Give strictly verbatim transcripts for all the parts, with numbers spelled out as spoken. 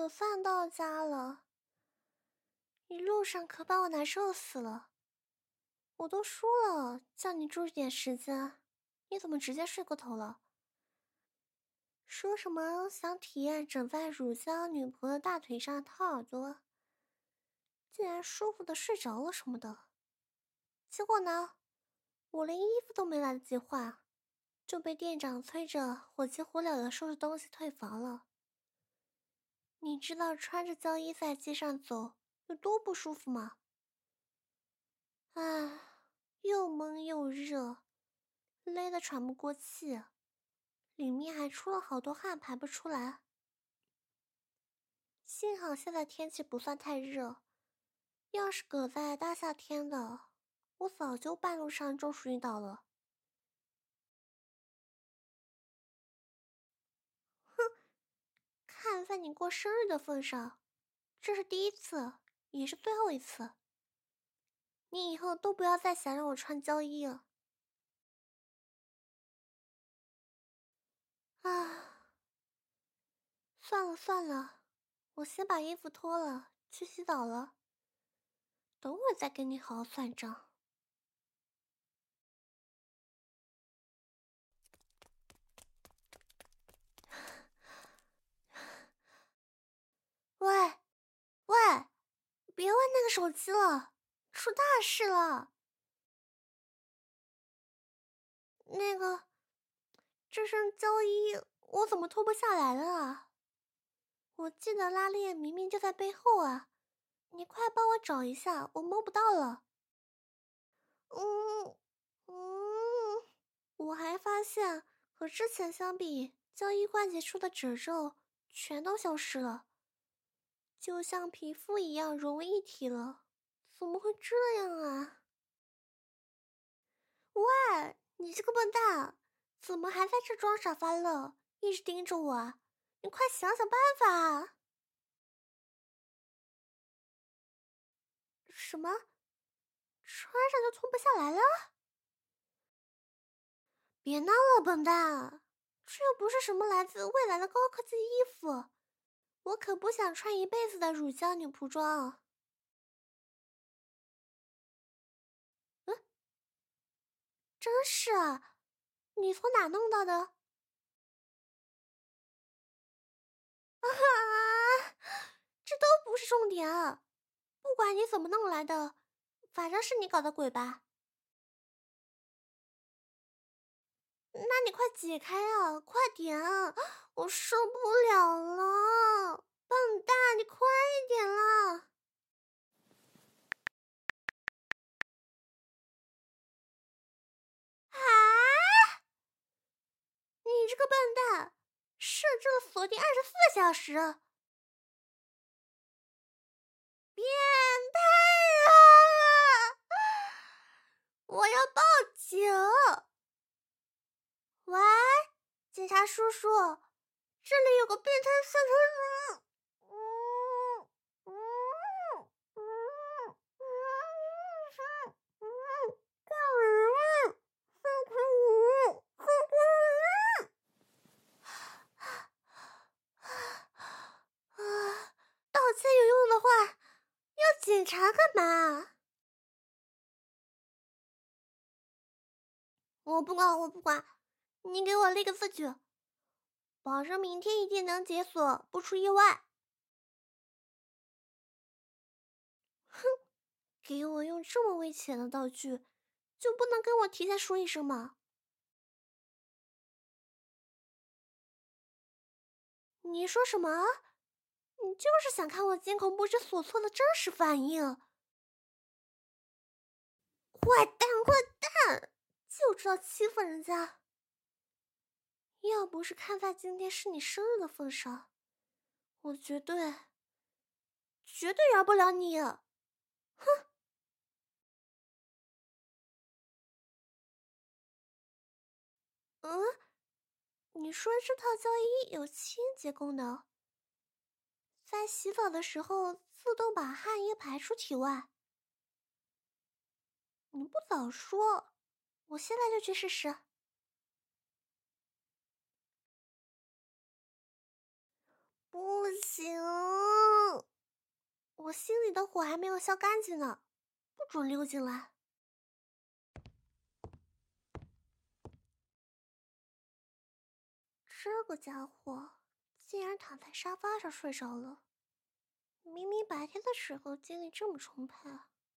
可算到家了，一路上可把我难受死了。我都说了叫你注意点时间，你怎么直接睡过头了？说什么想体验枕在乳胶女仆的大腿上掏耳朵，竟然舒服的睡着了什么的。结果呢，我连衣服都没来得及换，就被店长催着火急火燎的收拾东西退房了。你知道穿着胶衣在街上走有多不舒服吗？唉，又闷又热，勒得喘不过气，里面还出了好多汗排不出来。幸好现在天气不算太热，要是搁在大夏天的，我早就半路上中暑晕倒了。哼，看在你过生日的份上，这是第一次，也是最后一次。你以后都不要再想让我穿胶衣了。啊，算了算了，我先把衣服脱了，去洗澡了。等会再跟你好好算账。喂喂，别玩那个手机了，出大事了。那个，这身胶衣我怎么脱不下来了啊？我记得拉链明明就在背后啊，你快帮我找一下，我摸不到了。嗯嗯，我还发现和之前相比，胶衣关节处的褶皱全都消失了，就像皮肤一样融为一体了。怎么会这样啊？喂，你这个笨蛋，怎么还在这装傻发愣，一直盯着我啊？你快想想办法啊！什么？穿上就脱不下来了？别闹了，笨蛋！这又不是什么来自未来的高科技衣服，我可不想穿一辈子的乳胶女仆装。嗯，真是啊，你从哪弄到的？啊，这都不是重点，不管你怎么弄来的，反正是你搞的鬼吧。那你快解开啊，快点，我受不了了！笨蛋，你快一点啦！啊！你这个笨蛋，设置了锁定二十四小时，变态啊！我要报警！喂，警察叔叔，这里有个变态摄头族。嗯嗯嗯嗯嗯，干嘛？放开我！放开我！啊，道歉有用的话，要警察干嘛？我不管，我不管，你给我立个字据，保证明天一定能解锁，不出意外。哼，给我用这么危险的道具，就不能跟我提前说一声吗？你说什么？你就是想看我惊恐不知所措的真实反应？坏蛋，坏蛋，就知道欺负人家！要不是看在今天是你生日的份上，我绝对绝对饶不了你！哼！嗯，你说这套胶衣有清洁功能，在洗澡的时候自动把汗液排出体外。你不早说，我现在就去试试。不行， 我心里的火还没有消干净呢，不准溜进来。这个家伙竟然躺在沙发上睡着了，明明白天的时候精力这么充沛。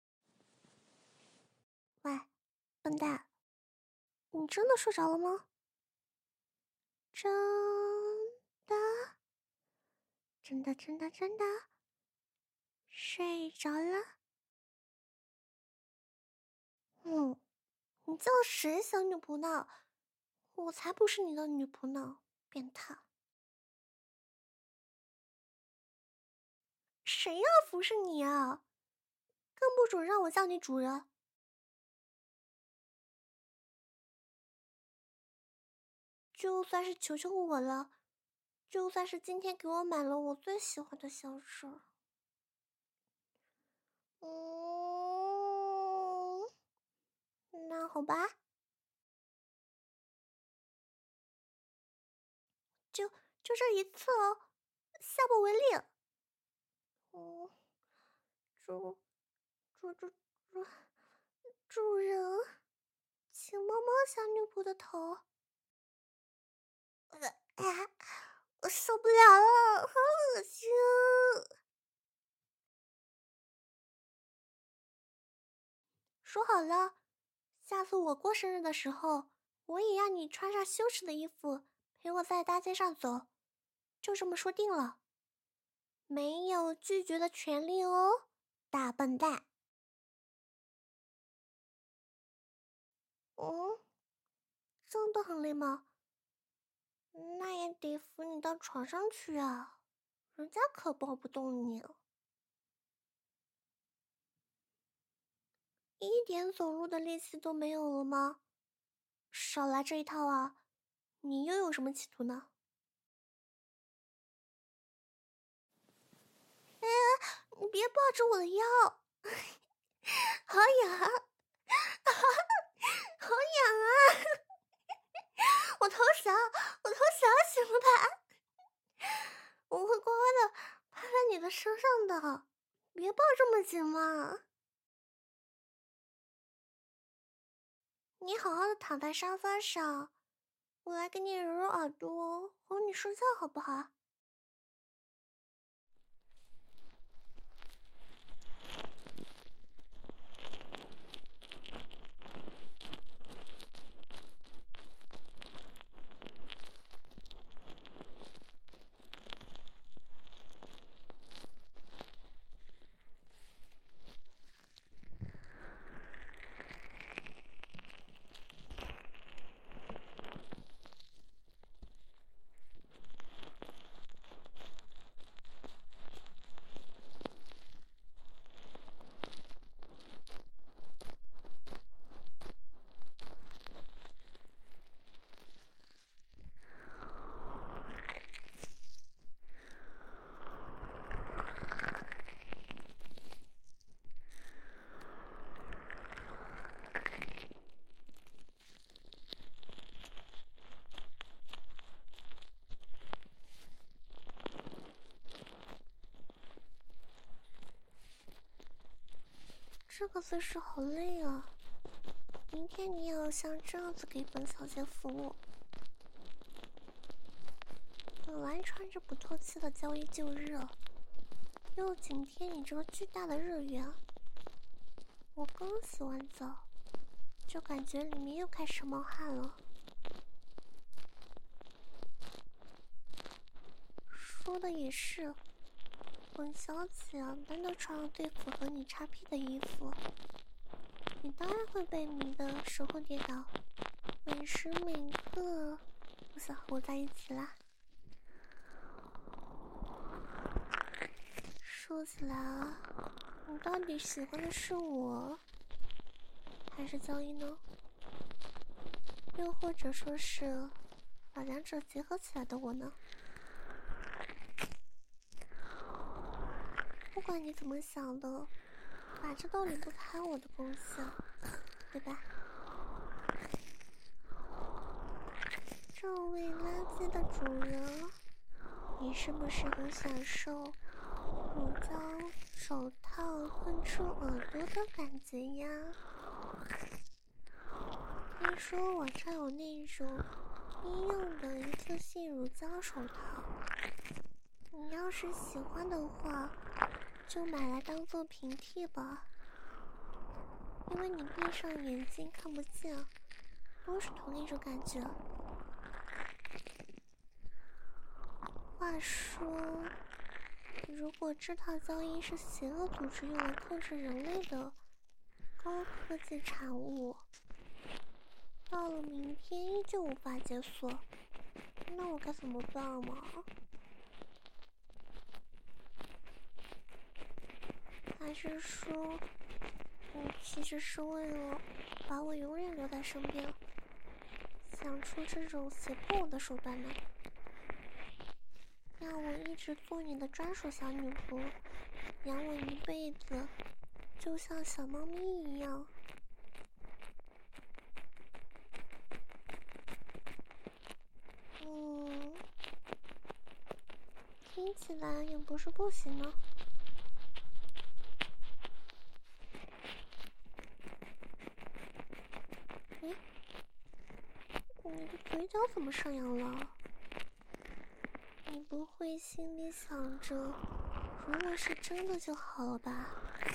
喂，笨蛋，你真的睡着了吗？真的？真的真的真的睡着了？嗯，你叫谁小女仆呢？我才不是你的女仆呢，变态！谁要服侍你啊？更不准让我叫你主人。就算是求求我了，就算是今天给我买了我最喜欢的香水。嗯，那好吧，就就这一次哦，下不为例。嗯，主主主主主人，请摸摸小女仆的头。呃啊，我受不了了，好恶心！说好了，下次我过生日的时候，我也让你穿上羞耻的衣服，陪我在大街上走。就这么说定了，没有拒绝的权利哦，大笨蛋。嗯，真的很累吗？那也得扶你到床上去啊，人家可抱不动你。一点走路的力气都没有了吗？少来这一套啊！你又有什么企图呢？哎，你别抱着我的腰，好痒，好痒啊！我头小，我头小，行了吧？我会乖乖的趴在你的身上的，别抱这么紧嘛。你好好的躺在沙发上，我来给你揉揉耳朵，哄你睡觉好不好？这个姿势好累啊！明天你也要像这样子给本小姐服务。本来穿着不透气的胶衣就热，又紧贴你这个巨大的热源，我刚洗完澡，就感觉里面又开始冒汗了。说的也是，本小姐难得穿上最符合你叉 P 的衣服，你当然会被迷得神魂颠倒，每时每刻不想和我在一起啦。说起来啊，你到底喜欢的是我，还是交易呢？又或者说是把两者结合起来的我呢？不管你怎么想的，反正都离不开我的贡献，对吧？这位垃圾的主人，你是不是很享受乳胶手套碰触耳朵的感觉呀。听说我这有那种医用的一次性乳胶手套，你要是喜欢的话，就买来当做平替吧。因为你闭上眼睛看不见，都是同一种感觉。话说，如果这套胶衣是邪恶组织用来控制人类的高科技产物，到了明天依旧无法解锁，那我该怎么办嘛？还是说，你其实是为了把我永远留在身边，想出这种胁迫我的手段呢？让我一直做你的专属小女仆，养我一辈子，就像小猫咪一样。嗯，听起来也不是不行呢。哎，你的嘴角怎么上扬了？你不会心里想着，如果是真的就好了吧？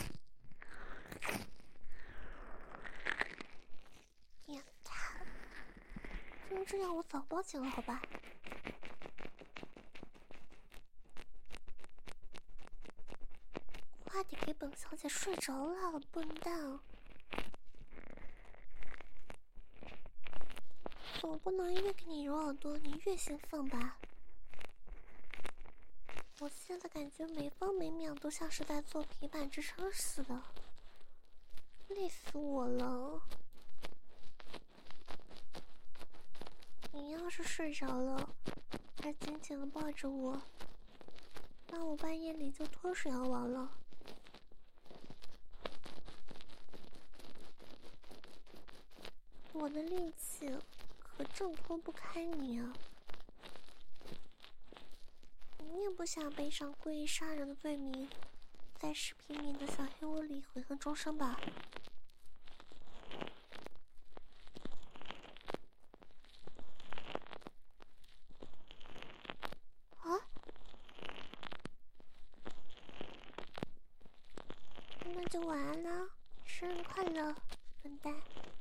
变态！就这样，我早报警了，好吧？快点给本小姐睡着了，笨蛋！总不能越给你揉耳朵，你越兴奋吧？我现在感觉每分每秒都像是在做平板支撑似的，累死我了。你要是睡着了，还紧紧地抱着我，那我半夜里就脱水而亡了。我的力气可挣脱不开你啊！你也不想背上故意杀人的罪名，在十平米的小黑屋里悔恨终生吧？啊？那就晚安啦，生日快乐，笨蛋！